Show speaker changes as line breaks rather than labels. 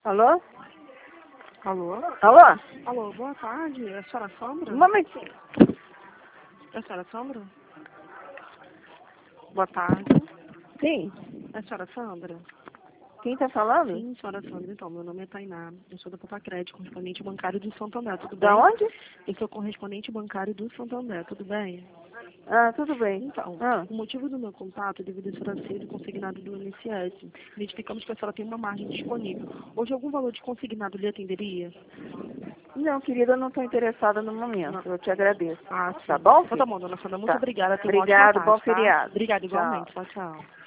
Alô?
Alô?
Alô?
Alô, boa tarde. É a senhora Sandra?
Um momentinho.
É a senhora Sandra? Boa tarde.
Sim.
É a senhora Sandra?
Quem tá falando?
Sim, senhora Sandra. Então, meu nome é Tainá. Eu sou da Papacred, correspondente bancário do Santander, tudo bem?
Da onde?
Eu sou correspondente bancário do Santander, tudo bem?
Ah, tudo bem.
Então,
Ah.
o motivo do meu contato é devido a senhora ser consignado do INSS. Identificamos que a senhora tem uma margem disponível. Hoje, algum valor de consignado lhe atenderia?
Não, querida, eu não estou interessada no momento.
Não.
Eu te agradeço.
Ah, sim.
Tá bom,
Então tá
filho?
bom, dona Sandra. Muito
Tá.
obrigada. Tenha uma ótima
Obrigado,
tarde,
bom
tá?
feriado.
Obrigada
Tchau.
igualmente. Tchau, tchau.